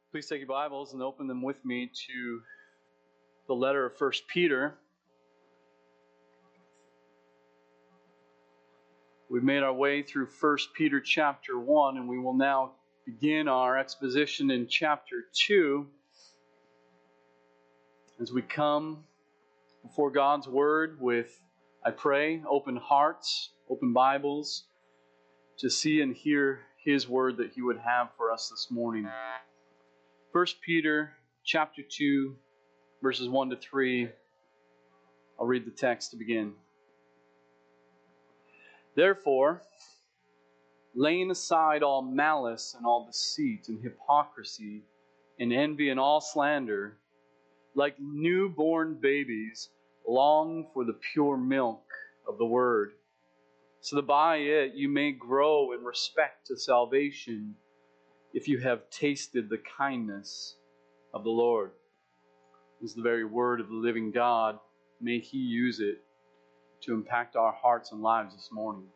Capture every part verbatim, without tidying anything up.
Please take your Bibles and open them with me to the letter of First Peter. We've made our way through First Peter chapter one, and we will now begin our exposition in chapter two. As we come before God's Word with, I pray, open hearts, open Bibles, to see and hear His Word that He would have for us this morning. First Peter chapter two, verses one to three. I'll read the text to begin. Therefore, laying aside all malice and all deceit and hypocrisy and envy and all slander, like newborn babies, long for the pure milk of the Word, so that by it you may grow in respect to salvation, if you have tasted the kindness of the Lord. This is the very word of the living God. May He use it to impact our hearts and lives this morning.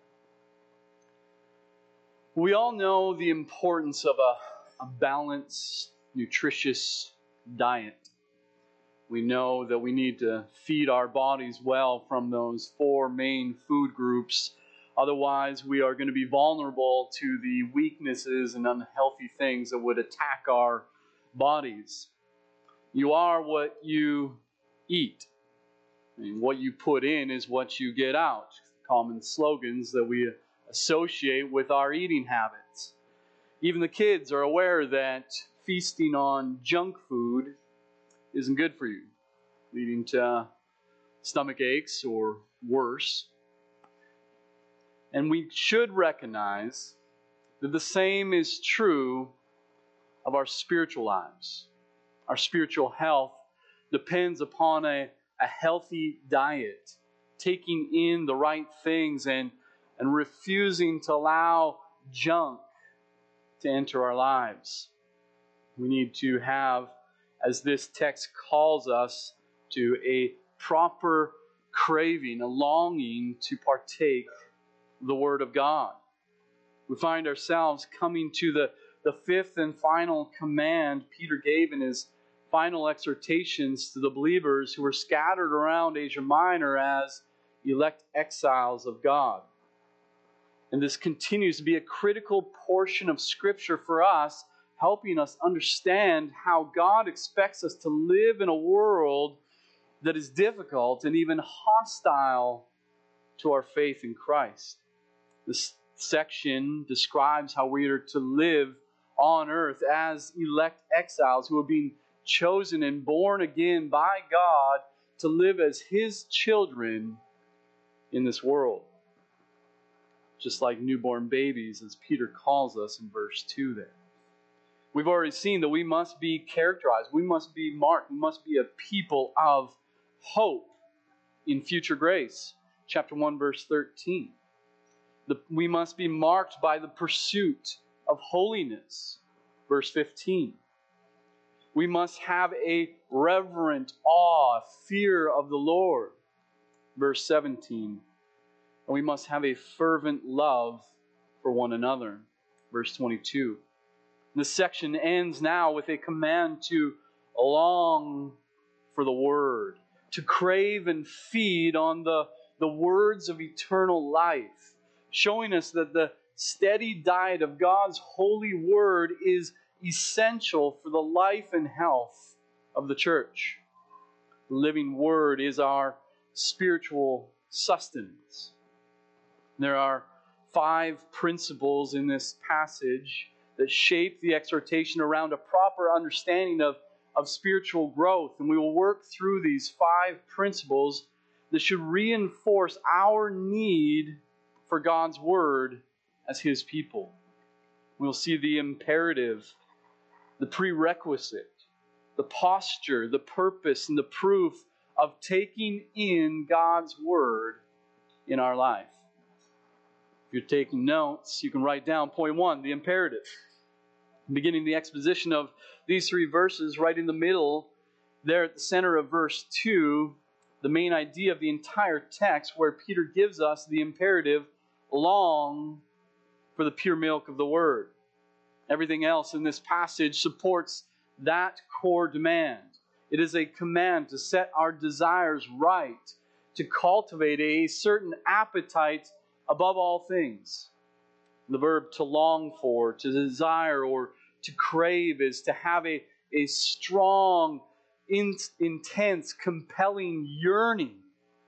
We all know the importance of a, a balanced, nutritious diet. We know that we need to feed our bodies well from those four main food groups. Otherwise, we are going to be vulnerable to the weaknesses and unhealthy things that would attack our bodies. You are what you eat. I mean, what you put in is what you get out. Common slogans that we associate with our eating habits. Even the kids are aware that feasting on junk food isn't good for you, leading to stomach aches or worse. And we should recognize that the same is true of our spiritual lives. Our spiritual health depends upon a, a healthy diet, taking in the right things and, and refusing to allow junk to enter our lives. We need to have, as this text calls us to, a proper craving, a longing to partake the Word of God. We find ourselves coming to the, the fifth and final command Peter gave in his final exhortations to the believers who were scattered around Asia Minor as elect exiles of God. And this continues to be a critical portion of Scripture for us, helping us understand how God expects us to live in a world that is difficult and even hostile to our faith in Christ. This section describes how we are to live on earth as elect exiles who are being chosen and born again by God to live as His children in this world. Just like newborn babies, as Peter calls us in verse two there. We've already seen that we must be characterized, we must be marked, we must be a people of hope in future grace. Chapter one, verse thirteen. The, we must be marked by the pursuit of holiness. Verse fifteen. We must have a reverent awe, fear of the Lord. Verse seventeen. And we must have a fervent love for one another. Verse twenty-two. This section ends now with a command to long for the Word, to crave and feed on the, the words of eternal life, showing us that the steady diet of God's holy Word is essential for the life and health of the church. The living Word is our spiritual sustenance. There are five principles in this passage that shape the exhortation around a proper understanding of, of spiritual growth. And we will work through these five principles that should reinforce our need for God's Word as His people. We'll see the imperative, the prerequisite, the posture, the purpose, and the proof of taking in God's Word in our life. If you're taking notes, you can write down point one, the imperative. Beginning the exposition of these three verses, right in the middle, there at the center of verse two, the main idea of the entire text, where Peter gives us the imperative, long for the pure milk of the Word. Everything else in this passage supports that core demand. It is a command to set our desires right, to cultivate a certain appetite above all things. The verb to long for, to desire, or to crave is to have a, a strong, in, intense, compelling yearning.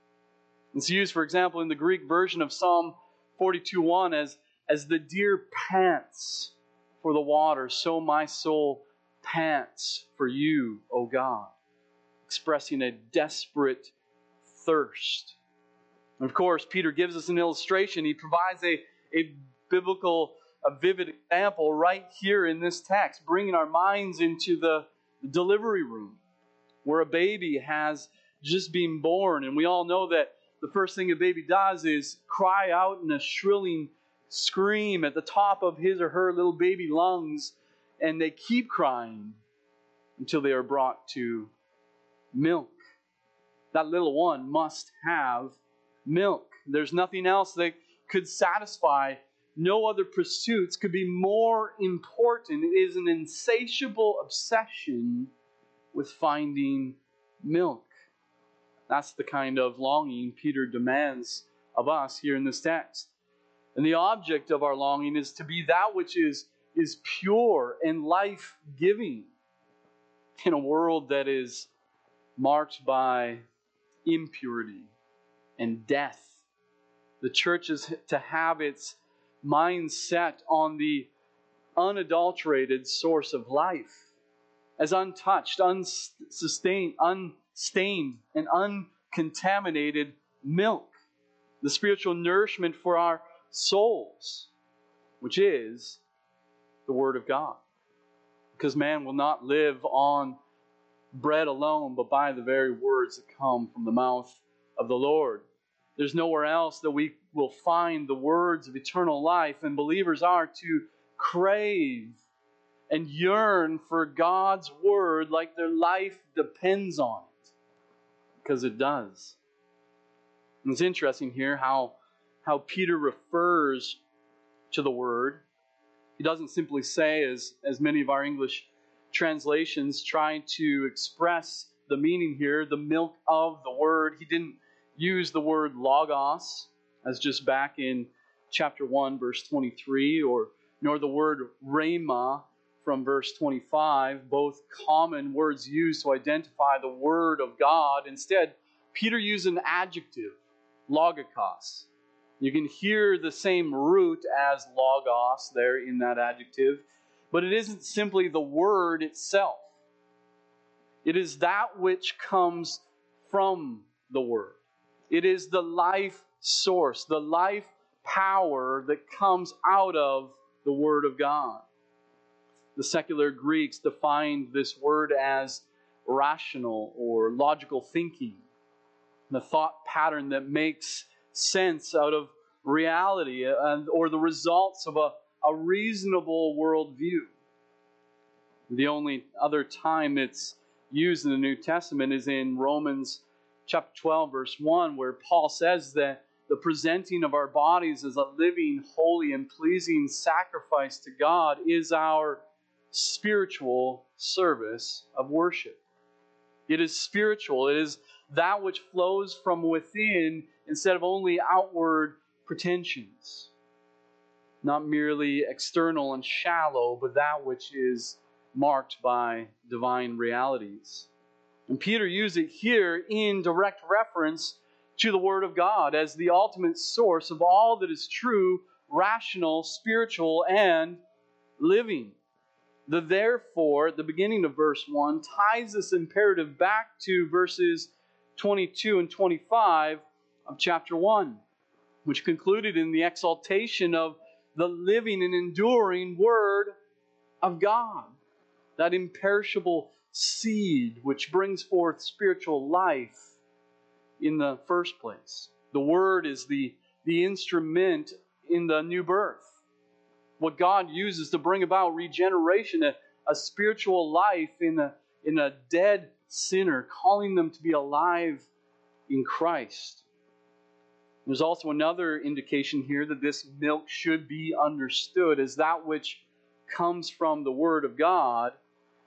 It's used, for example, in the Greek version of Psalm forty-two one as, as the deer pants for the water, so my soul pants for you, O God, expressing a desperate thirst. And of course, Peter gives us an illustration. He provides a, a biblical, a vivid example right here in this text, bringing our minds into the delivery room where a baby has just been born. And we all know that the first thing a baby does is cry out in a shrilling scream at the top of his or her little baby lungs, and they keep crying until they are brought to milk. That little one must have milk. There's nothing else that could satisfy. No other pursuits could be more important. It is an insatiable obsession with finding milk. That's the kind of longing Peter demands of us here in this text. And the object of our longing is to be that which is, is pure and life-giving in a world that is marked by impurity and death. The church is to have its mind set on the unadulterated source of life, as untouched, unsustained, unstained, and uncontaminated milk, the spiritual nourishment for our souls, which is the Word of God. Because man will not live on bread alone, but by the very words that come from the mouth of the Lord. There's nowhere else that we will find the words of eternal life, and believers are to crave and yearn for God's Word like their life depends on it, because it does. And it's interesting here how, how Peter refers to the Word. He doesn't simply say, as, as many of our English translations try to express the meaning here, the milk of the Word. He didn't use the word logos, as just back in chapter one, verse twenty-three, or nor the word rhema from verse twenty-five, both common words used to identify the Word of God. Instead, Peter used an adjective, logikos. You can hear the same root as logos there in that adjective, but it isn't simply the Word itself. It is that which comes from the Word. It is the life source, the life power that comes out of the Word of God. The secular Greeks defined this word as rational or logical thinking, the thought pattern that makes sense out of reality and, or the results of a, a reasonable worldview. The only other time it's used in the New Testament is in Romans chapter twelve, verse one, where Paul says that the presenting of our bodies as a living, holy, and pleasing sacrifice to God is our spiritual service of worship. It is spiritual. It is that which flows from within instead of only outward pretensions. Not merely external and shallow, but that which is marked by divine realities. And Peter used it here in direct reference to the Word of God as the ultimate source of all that is true, rational, spiritual, and living. The therefore, at the beginning of verse one, ties this imperative back to verses twenty-two and twenty-five of chapter one, which concluded in the exaltation of the living and enduring Word of God, that imperishable seed which brings forth spiritual life in the first place. The Word is the, the instrument in the new birth. What God uses to bring about regeneration, a, a spiritual life in a, in a dead sinner, calling them to be alive in Christ. There's also another indication here that this milk should be understood as that which comes from the Word of God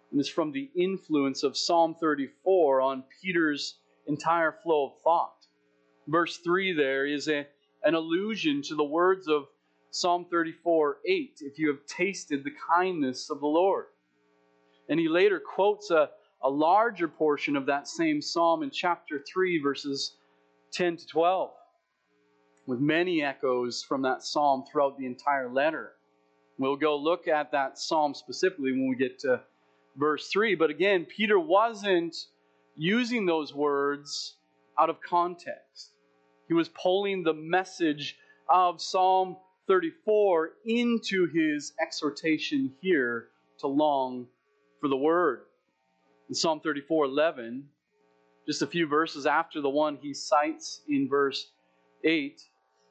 and is from the influence of Psalm thirty-four on Peter's entire flow of thought. Verse three there is a, an allusion to the words of Psalm thirty-four eight, if you have tasted the kindness of the Lord. And he later quotes a, a larger portion of that same psalm in chapter three, verses ten to twelve, with many echoes from that psalm throughout the entire letter. We'll go look at that psalm specifically when we get to verse three. But again, Peter wasn't using those words out of context. He was pulling the message of Psalm thirty-four into his exhortation here to long for the Word. In Psalm thirty-four eleven, just a few verses after the one he cites in verse eight,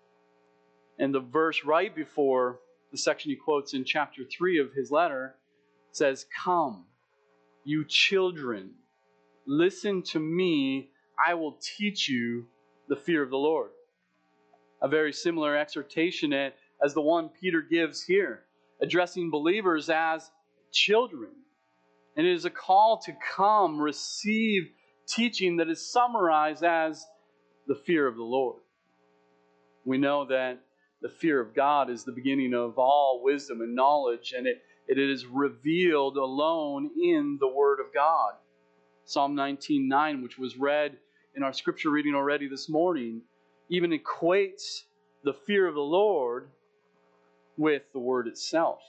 and the verse right before the section he quotes in chapter three of his letter says, "Come, you children, listen to me, I will teach you the fear of the Lord." A very similar exhortation as the one Peter gives here, addressing believers as children. And it is a call to come, receive teaching that is summarized as the fear of the Lord. We know that the fear of God is the beginning of all wisdom and knowledge, and it, it is revealed alone in the Word of God. Psalm nineteen nine, which was read in our scripture reading already this morning, even equates the fear of the Lord with the Word itself.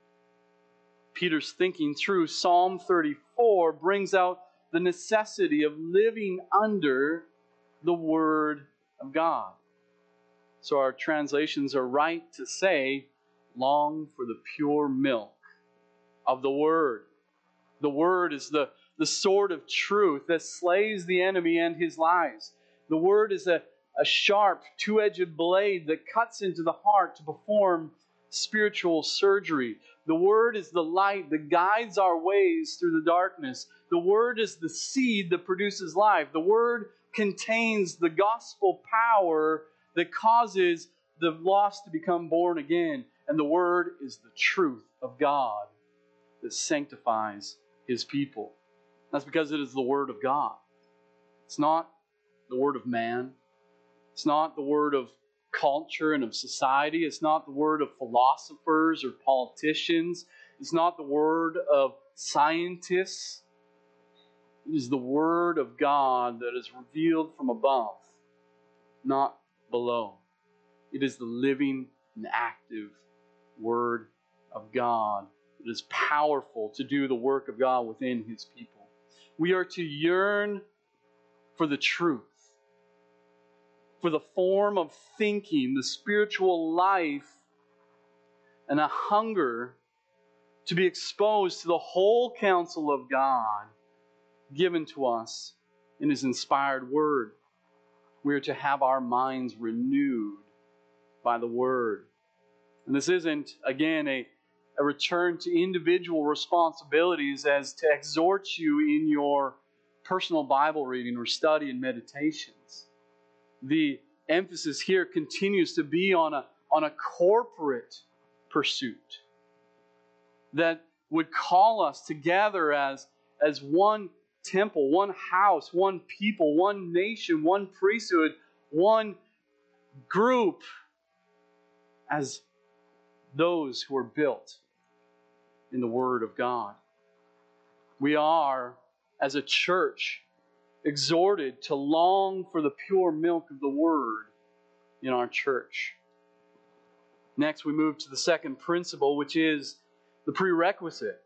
Peter's thinking through Psalm thirty-four brings out the necessity of living under the Word of God. So our translations are right to say, long for the pure milk of the Word. The Word is the, the sword of truth that slays the enemy and his lies. The Word is a, a sharp, two-edged blade that cuts into the heart to perform spiritual surgery. The Word is the light that guides our ways through the darkness. The Word is the seed that produces life. The Word contains the gospel power that causes the lost to become born again. And the Word is the truth of God that sanctifies His people. That's because it is the Word of God. It's not the word of man. It's not the word of culture and of society. It's not the word of philosophers or politicians. It's not the word of scientists. It is the Word of God that is revealed from above, not below. It is the living and active Word of God that is powerful to do the work of God within His people. We are to yearn for the truth, for the form of thinking, the spiritual life, and a hunger to be exposed to the whole counsel of God given to us in His inspired Word. We are to have our minds renewed by the Word. And this isn't, again, a, a return to individual responsibilities as to exhort you in your personal Bible reading or study and meditations. The emphasis here continues to be on a, on a corporate pursuit that would call us together as, as one temple, one house, one people, one nation, one priesthood, one group, as those who are built in the Word of God. We are, as a church, exhorted to long for the pure milk of the Word in our church. Next, we move to the second principle, which is the prerequisite.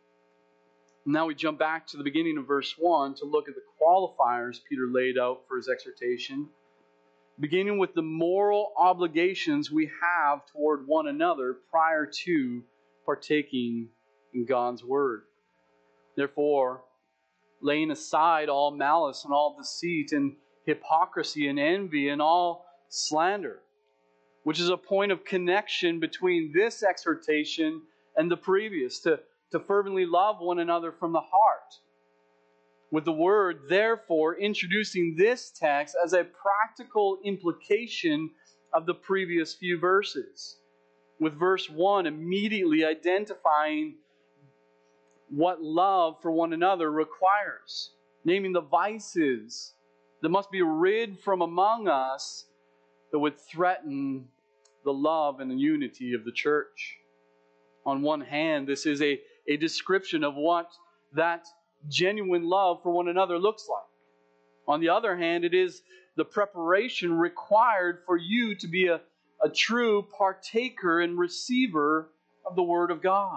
Now we jump back to the beginning of verse one to look at the qualifiers Peter laid out for his exhortation, beginning with the moral obligations we have toward one another prior to partaking in God's Word. Therefore, laying aside all malice and all deceit and hypocrisy and envy and all slander, which is a point of connection between this exhortation and the previous, to, to fervently love one another from the heart. With the word, therefore, introducing this text as a practical implication of the previous few verses. With verse one immediately identifying what love for one another requires, naming the vices that must be rid from among us that would threaten the love and the unity of the church. On one hand, this is a, a description of what that genuine love for one another looks like. On the other hand, it is the preparation required for you to be a, a true partaker and receiver of the Word of God.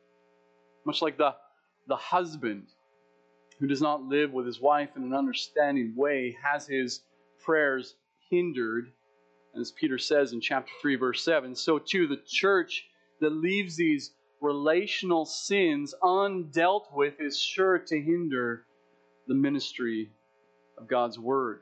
Much like the, the husband who does not live with his wife in an understanding way has his prayers hindered. As Peter says in chapter three, verse seven, so too the church that leaves these relational sins undealt with is sure to hinder the ministry of God's Word.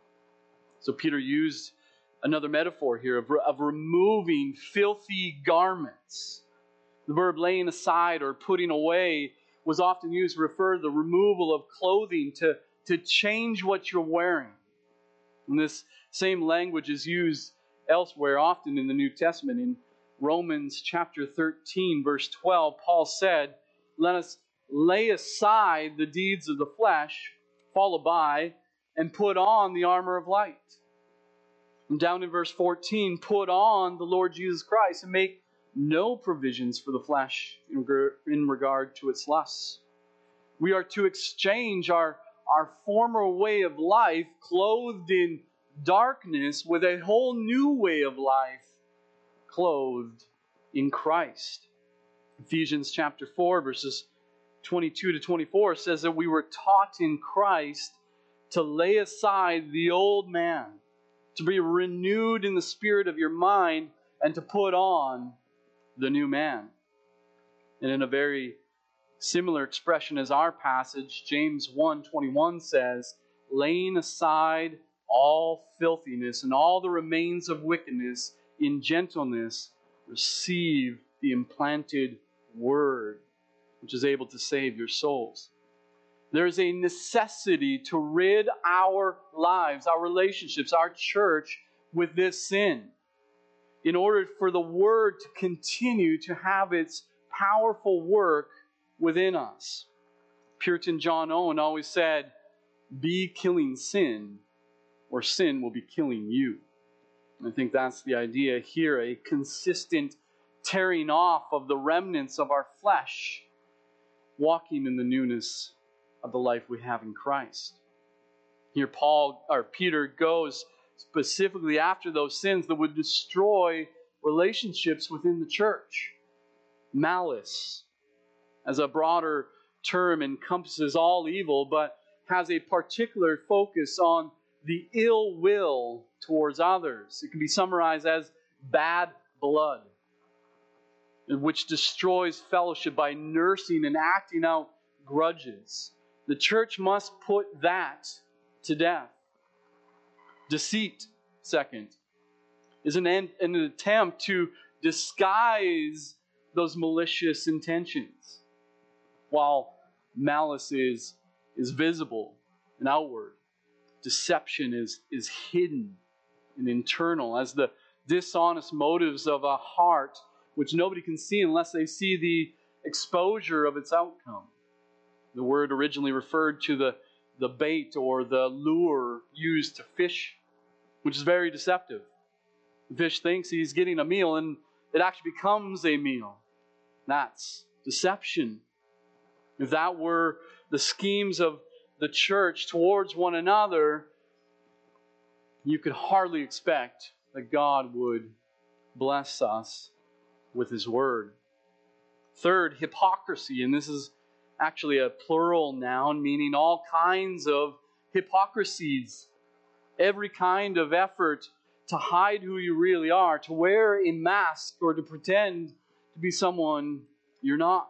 So Peter used another metaphor here of, of removing filthy garments. The verb laying aside or putting away was often used to refer to the removal of clothing, to, to change what you're wearing. And this same language is used elsewhere, often in the New Testament. In Romans chapter thirteen, verse twelve, Paul said, "Let us lay aside the deeds of the flesh, follow by, and put on the armor of light." And down in verse fourteen, "Put on the Lord Jesus Christ and make no provisions for the flesh in regard to its lusts." We are to exchange our, our former way of life, clothed in darkness, with a whole new way of life, clothed in Christ. Ephesians chapter four, verses twenty-two to twenty-four says that we were taught in Christ to lay aside the old man, to be renewed in the spirit of your mind, and to put on the new man. And in a very similar expression as our passage, James one twenty-one says, "Laying aside all filthiness and all the remains of wickedness, in gentleness receive the implanted word, which is able to save your souls." There is a necessity to rid our lives, our relationships, our church with this sin, in order for the Word to continue to have its powerful work within us. Puritan John Owen always said, "Be killing sin, or sin will be killing you." And I think that's the idea here, a consistent tearing off of the remnants of our flesh, walking in the newness of the life we have in Christ. Here Paul or Peter goes specifically after those sins that would destroy relationships within the church. Malice, as a broader term, encompasses all evil, but has a particular focus on the ill will towards others. It can be summarized as bad blood, which destroys fellowship by nursing and acting out grudges. The church must put that to death. Deceit, second, is an, an attempt to disguise those malicious intentions, while malice is, is visible and outward. Deception is, is hidden and internal, as the dishonest motives of a heart which nobody can see unless they see the exposure of its outcome. The word originally referred to the, the bait or the lure used to fish, which is very deceptive. The fish thinks he's getting a meal, and it actually becomes a meal. That's deception. If that were the schemes of the church towards one another, you could hardly expect that God would bless us with His Word. Third, hypocrisy, and this is actually a plural noun, meaning all kinds of hypocrisies. Every kind of effort to hide who you really are, to wear a mask or to pretend to be someone you're not.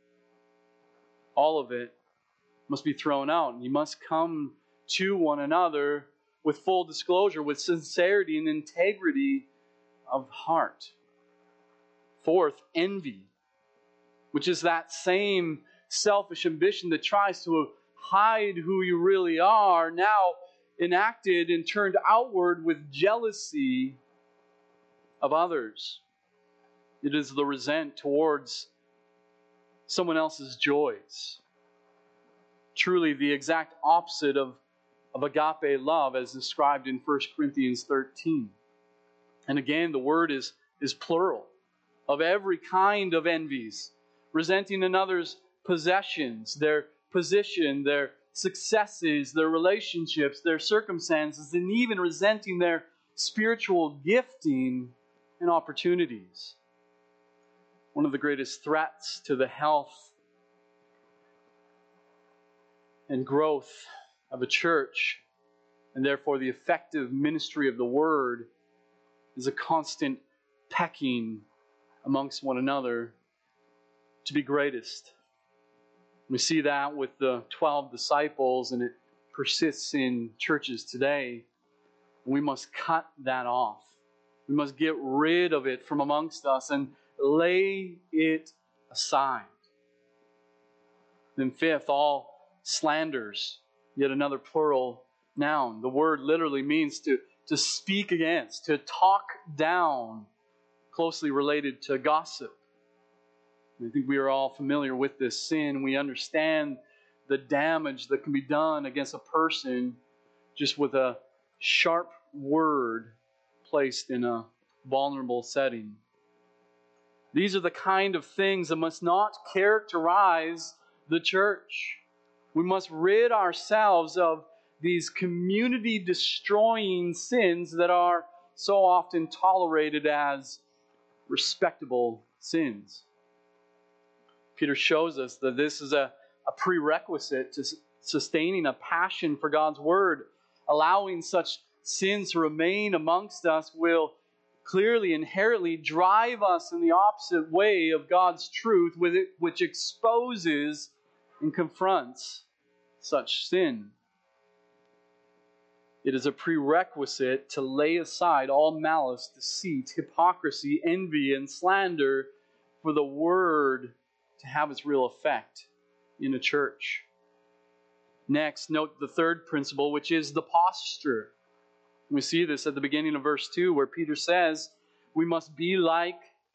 All of it must be thrown out. You must come to one another with full disclosure, with sincerity and integrity of heart. Fourth, envy, which is that same selfish ambition that tries to hide who you really are, now enacted and turned outward with jealousy of others. It is the resent towards someone else's joys. Truly the exact opposite of, of agape love as described in First Corinthians thirteen. And again, the word is, is plural, of every kind of envies, resenting another's possessions, their position, their successes, their relationships, their circumstances, and even resenting their spiritual gifting and opportunities. One of the greatest threats to the health and growth of a church, and therefore the effective ministry of the Word, is a constant pecking amongst one another to be greatest. We see that with the twelve disciples, and it persists in churches today. We must cut that off. We must get rid of it from amongst us and lay it aside. Then fifth, all slanders, yet another plural noun. The word literally means to, to speak against, to talk down, closely related to gossip. I think we are all familiar with this sin. We understand the damage that can be done against a person just with a sharp word placed in a vulnerable setting. These are the kind of things that must not characterize the church. We must rid ourselves of these community-destroying sins that are so often tolerated as respectable sins. Peter shows us that this is a, a prerequisite to sustaining a passion for God's Word. Allowing such sins to remain amongst us will clearly, inherently drive us in the opposite way of God's truth, with it, which exposes and confronts such sin. It is a prerequisite to lay aside all malice, deceit, hypocrisy, envy, and slander for the Word to have its real effect in a church. Next, note the third principle, which is the posture. We see this at the beginning of verse two, where Peter says, we must be like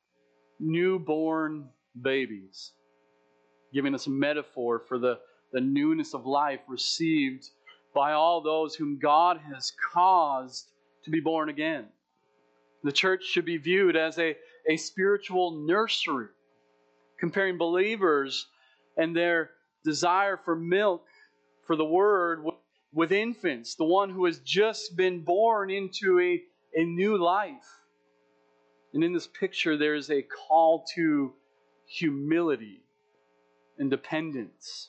newborn babies, giving us a metaphor for the, the newness of life received by all those whom God has caused to be born again. The church should be viewed as a, a spiritual nursery, comparing believers and their desire for milk, for the Word, with infants, the one who has just been born into a, a new life. And in this picture, there is a call to humility and dependence.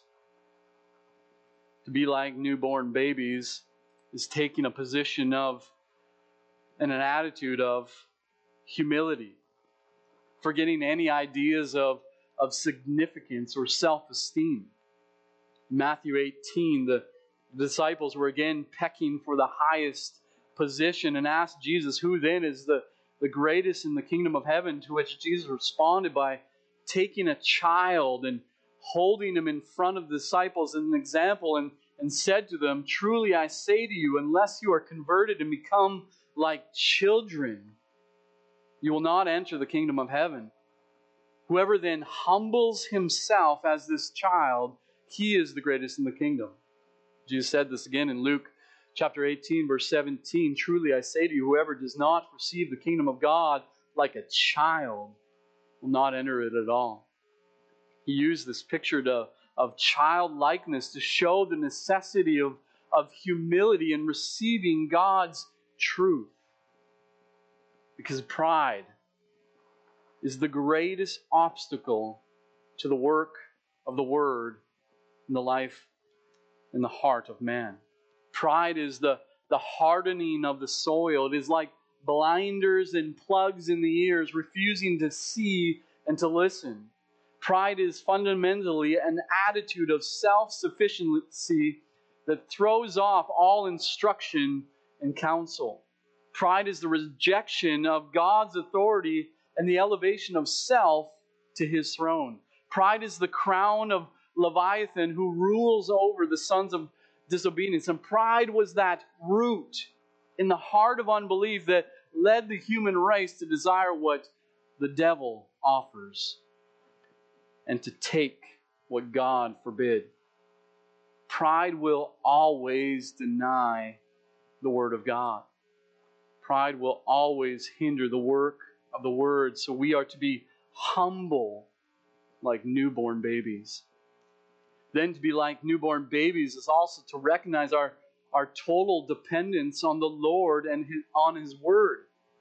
To be like newborn babies is taking a position of and an attitude of humility, forgetting any ideas of, of significance or self-esteem. In Matthew eighteen, the disciples were again pecking for the highest position and asked Jesus, who then is the, the greatest in the kingdom of heaven? To which Jesus responded by taking a child and holding him in front of the disciples as an example, and, and said to them, truly I say to you, unless you are converted and become like children, you will not enter the kingdom of heaven. Whoever then humbles himself as this child, he is the greatest in the kingdom. Jesus said this again in Luke chapter eighteen, verse seventeen. Truly I say to you, whoever does not receive the kingdom of God like a child will not enter it at all. He used this picture to, of childlikeness to show the necessity of, of humility in receiving God's truth. Because pride is the greatest obstacle to the work of the Word in the life and the heart of man. Pride is the, the hardening of the soil. It is like blinders and plugs in the ears, refusing to see and to listen. Pride is fundamentally an attitude of self-sufficiency that throws off all instruction and counsel. Pride is the rejection of God's authority and the elevation of self to His throne. Pride is the crown of Leviathan who rules over the sons of disobedience. And pride was that root in the heart of unbelief that led the human race to desire what the devil offers. and to take what God forbid. Pride will always deny the Word of God. Pride will always hinder the work of the Word, so we are to be humble like newborn babies. Then to be like newborn babies is also to recognize our, our total dependence on the Lord and his, on His Word.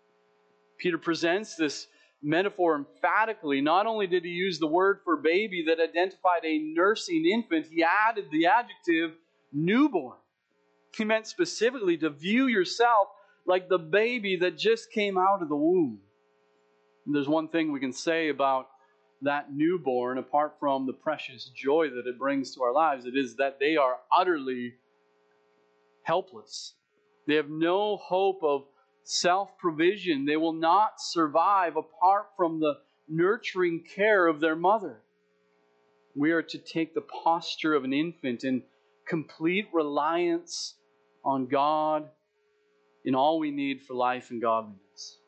Peter presents this metaphor emphatically. Not only did he use the word for baby that identified a nursing infant, he added the adjective newborn. He meant specifically to view yourself like the baby that just came out of the womb. And there's one thing we can say about that newborn, apart from the precious joy that it brings to our lives, it is that they are utterly helpless. They have no hope of self-provision. They will not survive apart from the nurturing care of their mother. We are to take the posture of an infant in complete reliance on God in all we need for life and godliness.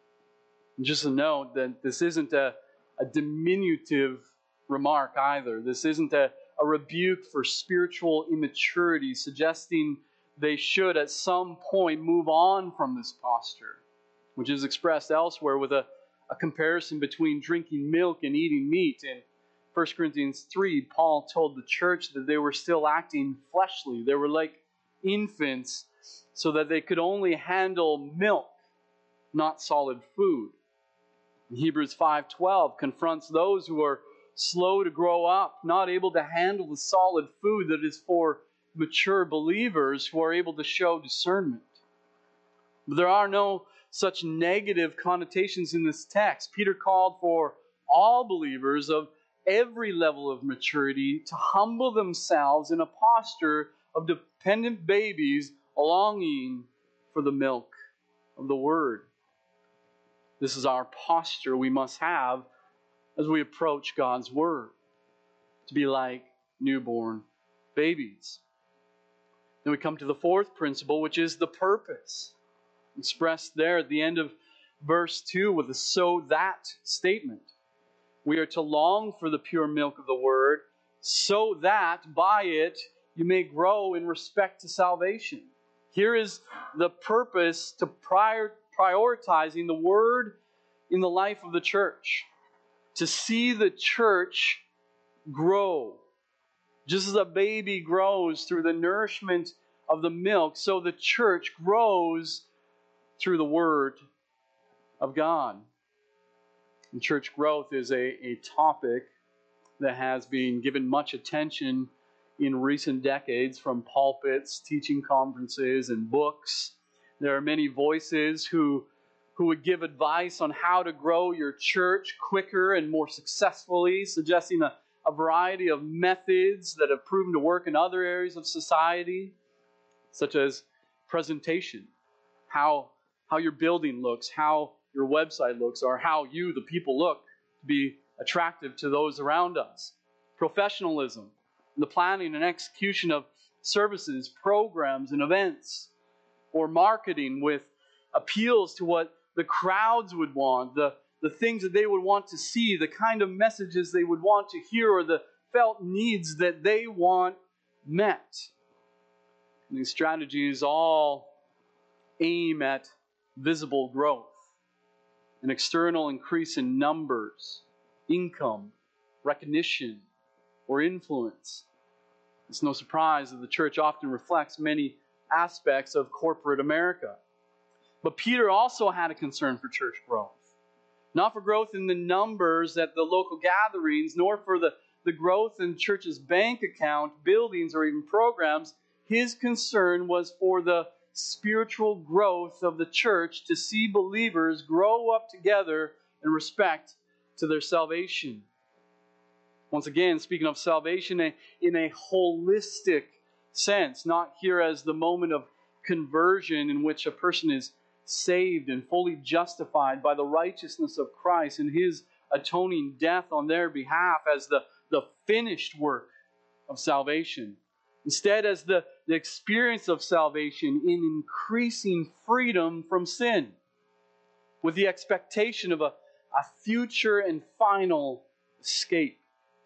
And just a note that this isn't a, a diminutive remark either. This isn't a, a rebuke for spiritual immaturity, suggesting they should at some point move on from this posture, which is expressed elsewhere with a, a comparison between drinking milk and eating meat. In First Corinthians three, Paul told the church that they were still acting fleshly. They were like infants, so that they could only handle milk, not solid food. Hebrews five twelve confronts those who are slow to grow up, not able to handle the solid food that is for mature believers who are able to show discernment. But there are no such negative connotations in this text. Peter called for all believers of every level of maturity to humble themselves in a posture of dependent babies longing for the milk of the Word. This is our posture we must have as we approach God's Word, to be like newborn babies. Then we come to the fourth principle, which is the purpose, expressed there at the end of verse two with a "so that" statement. We are to long for the pure milk of the Word, so that by it you may grow in respect to salvation. Here is the purpose to prior, prioritizing the Word in the life of the church. To see the church grow. Just as a baby grows through the nourishment of the milk, so the church grows through the Word of God. And church growth is a, a topic that has been given much attention in recent decades from pulpits, teaching conferences, and books. There are many voices who, who would give advice on how to grow your church quicker and more successfully, suggesting a, a variety of methods that have proven to work in other areas of society, such as presentation, how, how your building looks, how your website looks, or how you, the people, look to be attractive to those around us. Professionalism, the planning and execution of services, programs, and events, or marketing with appeals to what the crowds would want, the, the things that they would want to see, the kind of messages they would want to hear, or the felt needs that they want met. And these strategies all aim at visible growth, an external increase in numbers, income, recognition, or influence. It's no surprise that the church often reflects many aspects of corporate America. But Peter also had a concern for church growth. Not for growth in the numbers at the local gatherings, nor for the, the growth in church's bank account, buildings, or even programs. His concern was for the spiritual growth of the church, to see believers grow up together in respect to their salvation. Once again, speaking of salvation in a holistic sense, not here as the moment of conversion in which a person is saved and fully justified by the righteousness of Christ and His atoning death on their behalf as the, the finished work of salvation. Instead, as the, the experience of salvation in increasing freedom from sin, with the expectation of a, a future and final escape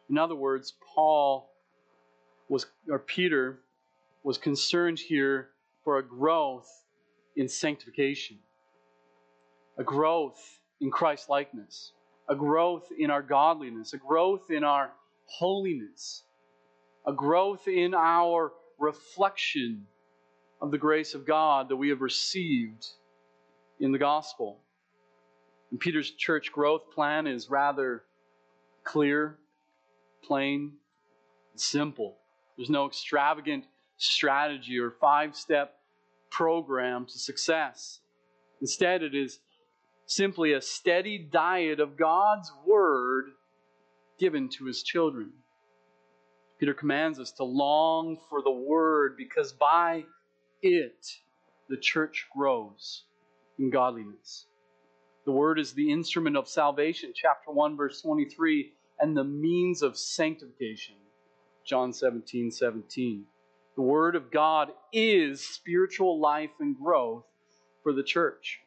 In other words, Paul was, or Peter was concerned here for a growth in sanctification, a growth in Christ-likeness, a growth in our godliness, a growth in our holiness, a growth in our reflection of the grace of God that we have received in the gospel. And Peter's church growth plan is rather clear, plain, and simple. There's no extravagant strategy or five-step program to success. Instead, it is simply a steady diet of God's Word given to His children. Peter commands us to long for the Word because by it the church grows in godliness. The Word is the instrument of salvation, chapter one, verse twenty-three, and the means of sanctification, John seventeen, seventeen. The Word of God is spiritual life and growth for the church.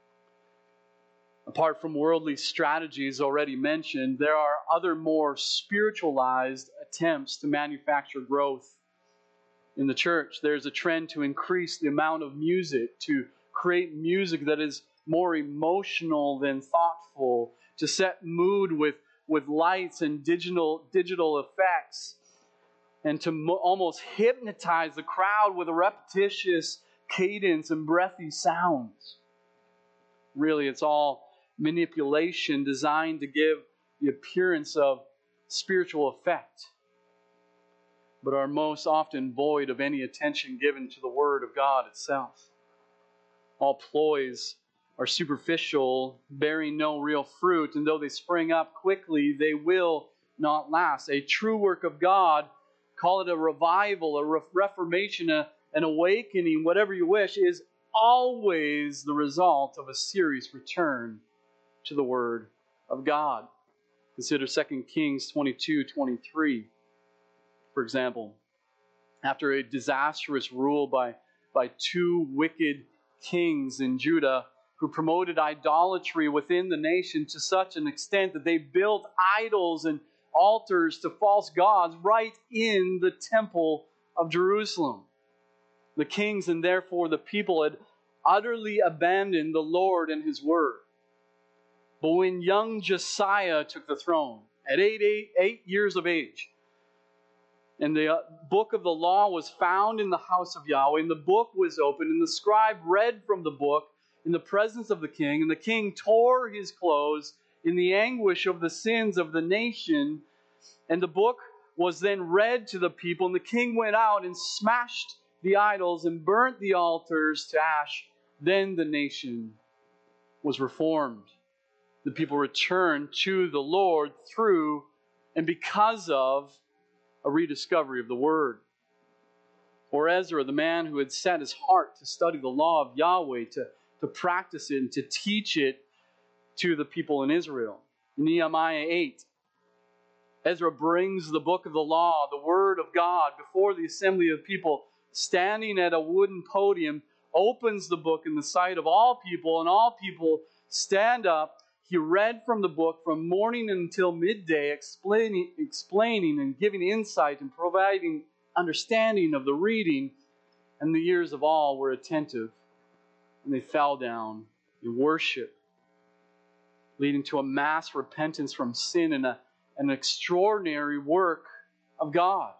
Apart from worldly strategies already mentioned, there are other more spiritualized attempts to manufacture growth in the church. There's a trend to increase the amount of music, to create music that is more emotional than thoughtful, to set mood with, with lights and digital, digital effects, and to mo- almost hypnotize the crowd with a repetitious cadence and breathy sounds. Really, it's all manipulation designed to give the appearance of spiritual effect, but are most often void of any attention given to the Word of God itself. All ploys are superficial, bearing no real fruit, and though they spring up quickly, they will not last. A true work of God, call it a revival, a re- reformation, a, an awakening, whatever you wish, is always the result of a serious return to the Word of God. Consider Second Kings twenty-two, twenty-three. For example, after a disastrous rule by, by two wicked kings in Judah who promoted idolatry within the nation to such an extent that they built idols and altars to false gods right in the temple of Jerusalem. The kings and therefore the people had utterly abandoned the Lord and His Word. But when young Josiah took the throne at eight, eight, eight years of age, and the book of the law was found in the house of Yahweh, and the book was opened, and the scribe read from the book in the presence of the king, and the king tore his clothes in the anguish of the sins of the nation, and the book was then read to the people, and the king went out and smashed the idols and burnt the altars to ash. Then the nation was reformed. The people returned to the Lord through and because of a rediscovery of the Word. Or Ezra, the man who had set his heart to study the law of Yahweh, to, to practice it and to teach it to the people in Israel. Nehemiah eight. Ezra brings the book of the law, the Word of God, before the assembly of people, standing at a wooden podium, opens the book in the sight of all people, and all people stand up. He read from the book from morning until midday, explaining, explaining and giving insight and providing understanding of the reading. And the ears of all were attentive, and they fell down in worship, leading to a mass repentance from sin and a, an extraordinary work of God.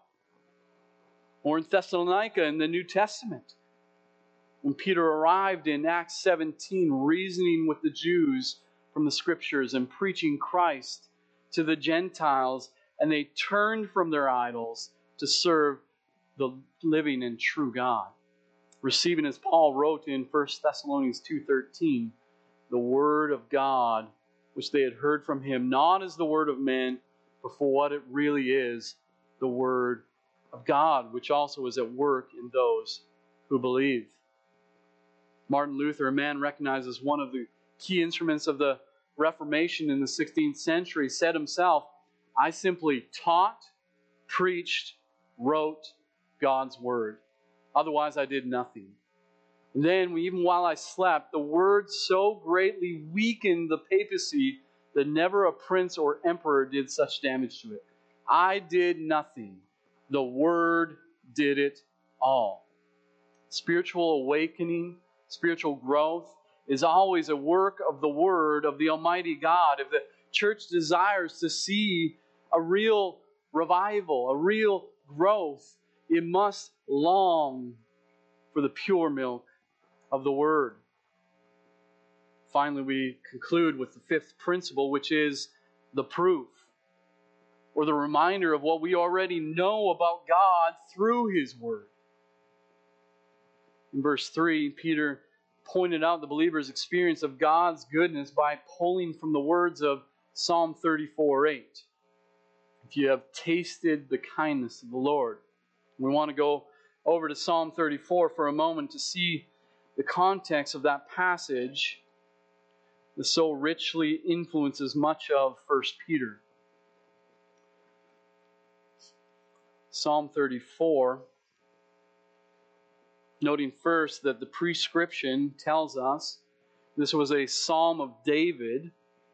Or in Thessalonica in the New Testament, when Peter arrived in Acts seventeen, reasoning with the Jews from the Scriptures and preaching Christ to the Gentiles, and they turned from their idols to serve the living and true God. Receiving, as Paul wrote in First Thessalonians two thirteen, the Word of God, which they had heard from Him, not as the word of men, but for what it really is, the Word of God, which also is at work in those who believe. Martin Luther, a man recognized as one of the key instruments of the Reformation in the sixteenth century, said himself, "I simply taught, preached, wrote God's Word. Otherwise I did nothing. And then, even while I slept, the Word so greatly weakened the papacy that never a prince or emperor did such damage to it." I did nothing. The Word did it all. Spiritual awakening, spiritual growth is always a work of the Word of the Almighty God. If the church desires to see a real revival, a real growth, it must long for the pure milk of the Word. Finally, we conclude with the fifth principle, which is the proof, or the reminder of what we already know about God through His Word. In verse three, Peter pointed out the believer's experience of God's goodness by pulling from the words of Psalm thirty-four eight. If you have tasted the kindness of the Lord. We want to go over to Psalm thirty-four for a moment to see the context of that passage that so richly influences much of First Peter. Psalm thirty-four, noting first that the prescription tells us this was a psalm of David,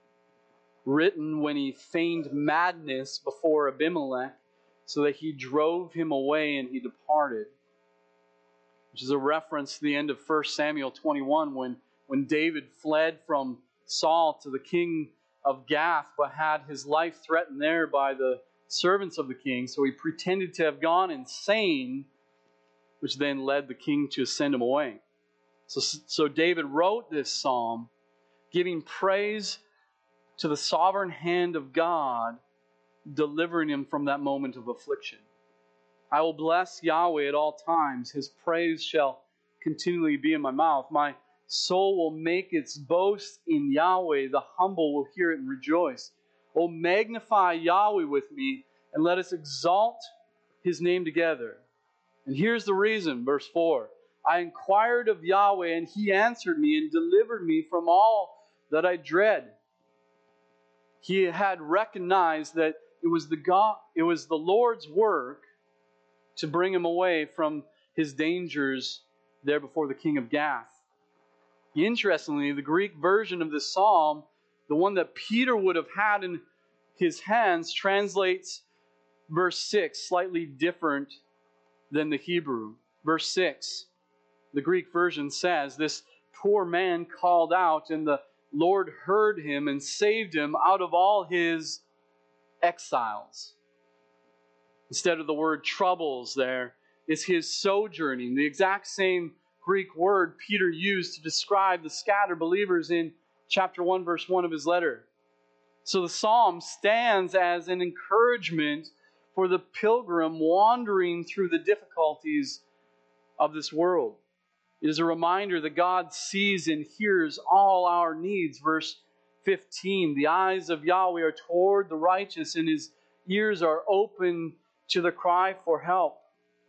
written when he feigned madness before Abimelech, so that he drove him away and he departed. Which is a reference to the end of First Samuel twenty-one, when, when David fled from Saul to the king of Gath, but had his life threatened there by the servants of the king. So he pretended to have gone insane, which then led the king to send him away. So, so David wrote this psalm, giving praise to the sovereign hand of God, delivering him from that moment of affliction. I will bless Yahweh at all times. His praise shall continually be in my mouth. My soul will make its boast in Yahweh. The humble will hear it and rejoice. O magnify Yahweh with me, and let us exalt His name together. And here's the reason, verse four. I inquired of Yahweh, and He answered me and delivered me from all that I dread. He had recognized that it was the God, it was the Lord's work to bring him away from his dangers there before the king of Gath. Interestingly, the Greek version of this psalm, the one that Peter would have had in his hands, translates verse six slightly different than the Hebrew. Verse six, the Greek version says, this poor man called out, and the Lord heard him and saved him out of all his exiles. Instead of the word troubles there, is his sojourning. The exact same Greek word Peter used to describe the scattered believers in chapter one, verse one of his letter. So the psalm stands as an encouragement for the pilgrim wandering through the difficulties of this world. It is a reminder that God sees and hears all our needs. Verse fifteen, the eyes of Yahweh are toward the righteous, and His ears are open to the cry for help.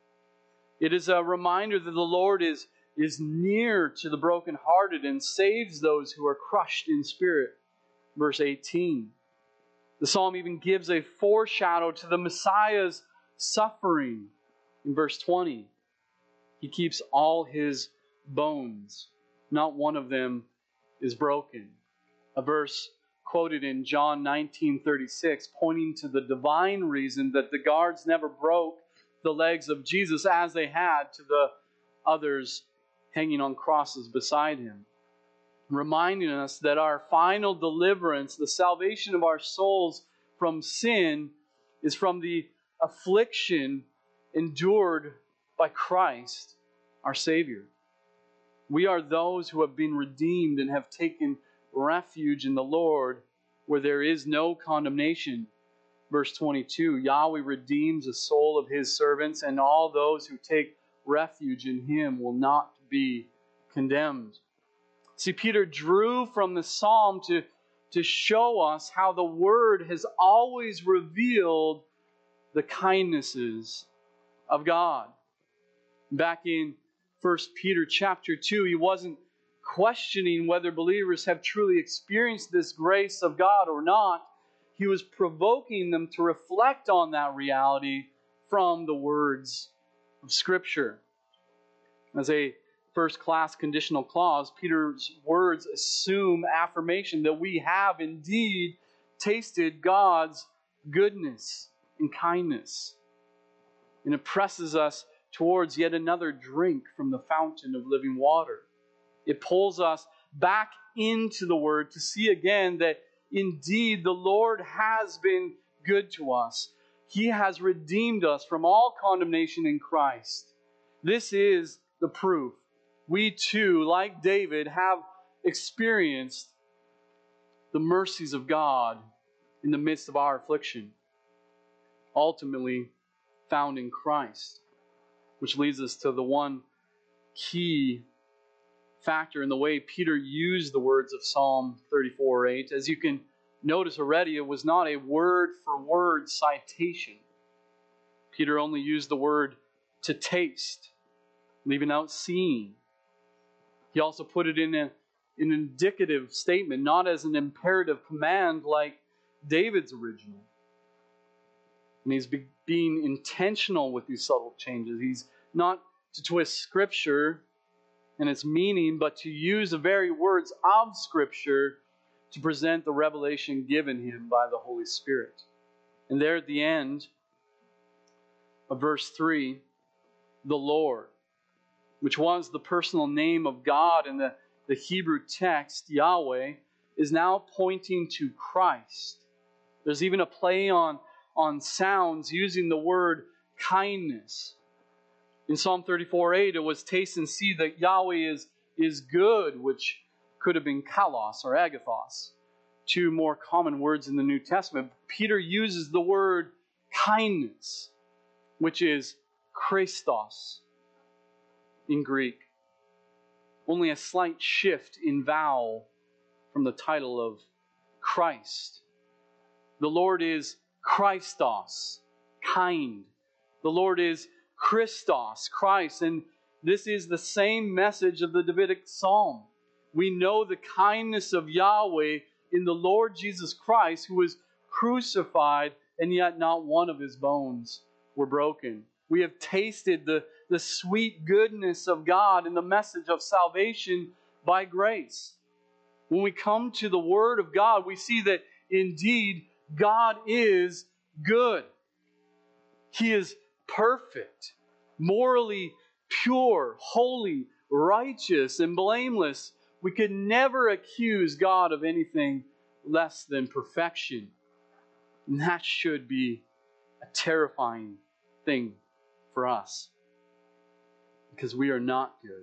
It is a reminder that the Lord is, is near to the brokenhearted and saves those who are crushed in spirit. Verse eighteen. The psalm even gives a foreshadow to the Messiah's suffering. In verse twenty, He keeps all His bones. Not one of them is broken. A verse quoted in John nineteen thirty-six, pointing to the divine reason that the guards never broke the legs of Jesus as they had to the others hanging on crosses beside Him. Reminding us that our final deliverance, the salvation of our souls from sin, is from the affliction endured by Christ, our Savior. We are those who have been redeemed and have taken refuge in the Lord, where there is no condemnation. Verse twenty-two, Yahweh redeems the soul of His servants, and all those who take refuge in Him will not be condemned. See, Peter drew from the psalm to, to show us how the Word has always revealed the kindnesses of God. Back in First Peter chapter two, he wasn't questioning whether believers have truly experienced this grace of God or not. He was provoking them to reflect on that reality from the words of Scripture. As a first-class conditional clause, Peter's words assume affirmation that we have indeed tasted God's goodness and kindness. And it presses us towards yet another drink from the fountain of living water. It pulls us back into the Word to see again that indeed the Lord has been good to us. He has redeemed us from all condemnation in Christ. This is the proof. We too, like David, have experienced the mercies of God in the midst of our affliction, ultimately found in Christ, which leads us to the one key factor in the way Peter used the words of Psalm thirty-four eight. As you can notice already, it was not a word-for-word citation. Peter only used the word to taste, leaving out seeing. He also put it in a, an indicative statement, not as an imperative command like David's original. And he's be, being intentional with these subtle changes. He's not to twist Scripture and its meaning, but to use the very words of Scripture to present the revelation given him by the Holy Spirit. And there at the end of verse three, the Lord, which was the personal name of God in the, the Hebrew text, Yahweh, is now pointing to Christ. There's even a play on, on sounds using the word kindness. In Psalm thirty-four eight, it was taste and see that Yahweh is, is good, which could have been kalos or agathos, two more common words in the New Testament. Peter uses the word kindness, which is Christos in Greek. Only a slight shift in vowel from the title of Christ. The Lord is Christos, kind. The Lord is Christos, Christ. And this is the same message of the Davidic Psalm. We know the kindness of Yahweh in the Lord Jesus Christ, who was crucified, and yet not one of his bones were broken. We have tasted the, the sweet goodness of God in the message of salvation by grace. When we come to the Word of God, we see that indeed God is good. He is perfect, morally pure, holy, righteous, and blameless. We could never accuse God of anything less than perfection. And that should be a terrifying thing for us, because we are not good.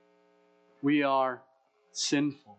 We are sinful.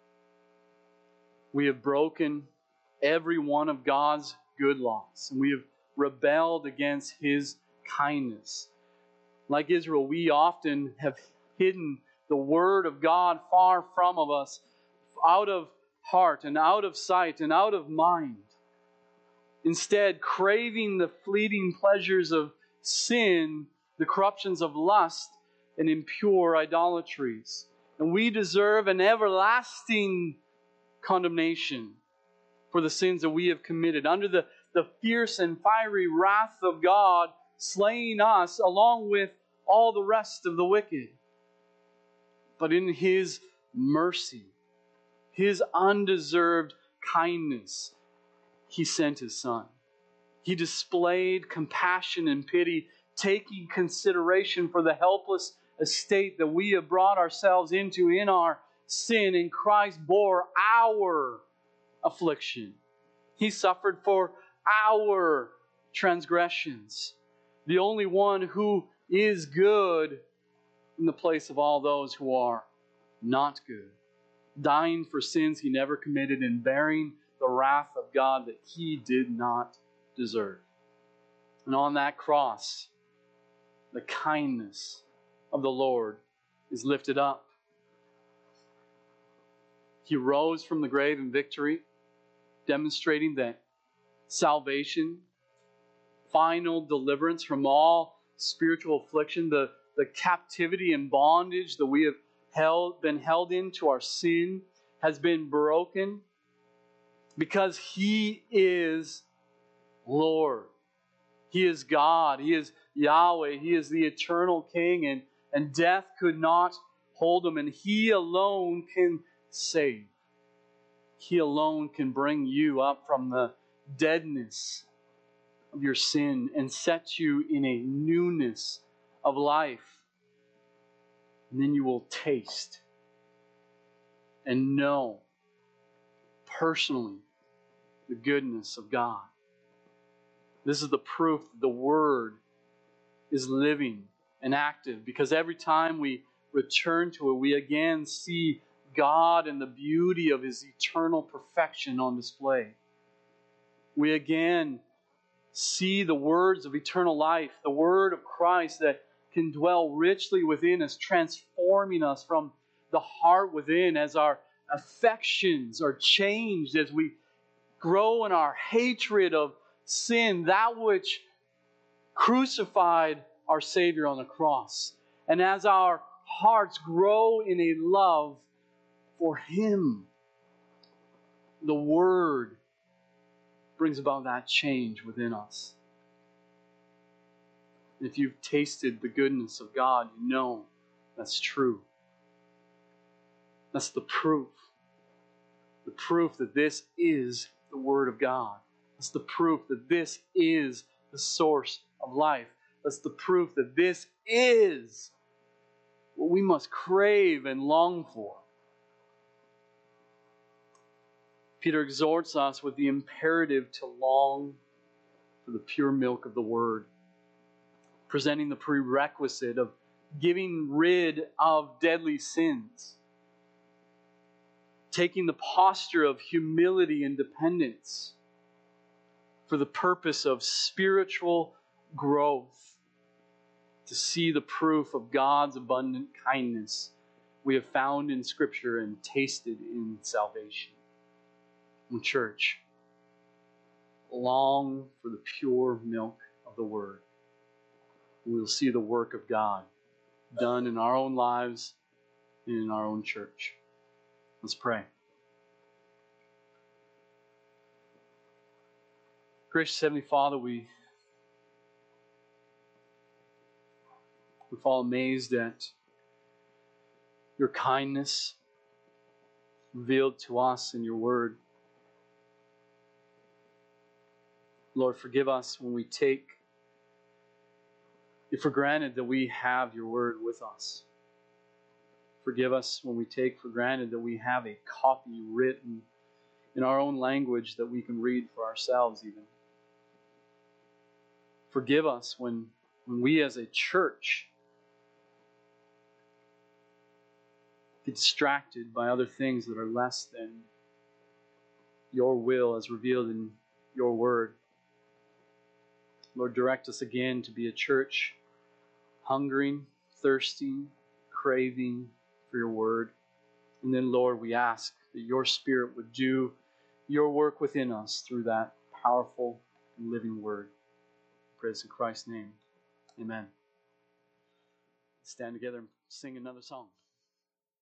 We have broken every one of God's good laws, and we have rebelled against His kindness. Like Israel, we often have hidden the Word of God far from of us, out of heart and out of sight and out of mind. Instead, craving the fleeting pleasures of sin, the corruptions of lust, and impure idolatries. And we deserve an everlasting condemnation for the sins that we have committed, under the, the fierce and fiery wrath of God, slaying us along with all the rest of the wicked. But in His mercy, His undeserved kindness, He sent His Son. He displayed compassion and pity, taking consideration for the helpless estate that we have brought ourselves into in our sin, and Christ bore our affliction. He suffered for our transgressions. The only one who is good in the place of all those who are not good, dying for sins He never committed and bearing the wrath of God that He did not deserve. And on that cross, the kindness of the Lord is lifted up. He rose from the grave in victory, demonstrating that salvation, final deliverance from all spiritual affliction, the, the captivity and bondage that we have held, been held into our sin, has been broken because He is Lord. He is God. He is Yahweh. He is the eternal King, and, and death could not hold Him, and He alone can save. He alone can bring you up from the deadness of your sin and sets you in a newness of life. And then you will taste and know personally the goodness of God. This is the proof that the Word is living and active, because every time we return to it, we again see God and the beauty of His eternal perfection on display. We again see the words of eternal life, the Word of Christ that can dwell richly within us, transforming us from the heart within as our affections are changed, as we grow in our hatred of sin, that which crucified our Savior on the cross. And as our hearts grow in a love for Him, the Word brings about that change within us. If you've tasted the goodness of God, you know that's true. That's the proof. The proof that this is the Word of God. That's the proof that this is the source of life. That's the proof that this is what we must crave and long for. Peter exhorts us with the imperative to long for the pure milk of the Word, presenting the prerequisite of getting rid of deadly sins, taking the posture of humility and dependence for the purpose of spiritual growth, to see the proof of God's abundant kindness we have found in Scripture and tasted in salvation. In church, long for the pure milk of the Word. We'll see the work of God done in our own lives and in our own church. Let's pray. Gracious Heavenly Father, we, we fall amazed at your kindness revealed to us in your Word. Lord, forgive us when we take it for granted that we have your Word with us. Forgive us when we take for granted that we have a copy written in our own language that we can read for ourselves even. Forgive us when, when we as a church get distracted by other things that are less than your will as revealed in your Word. Lord, direct us again to be a church hungering, thirsting, craving for your Word. And then, Lord, we ask that your Spirit would do your work within us through that powerful and living Word. Praise in Christ's name. Amen. Stand together and sing another song.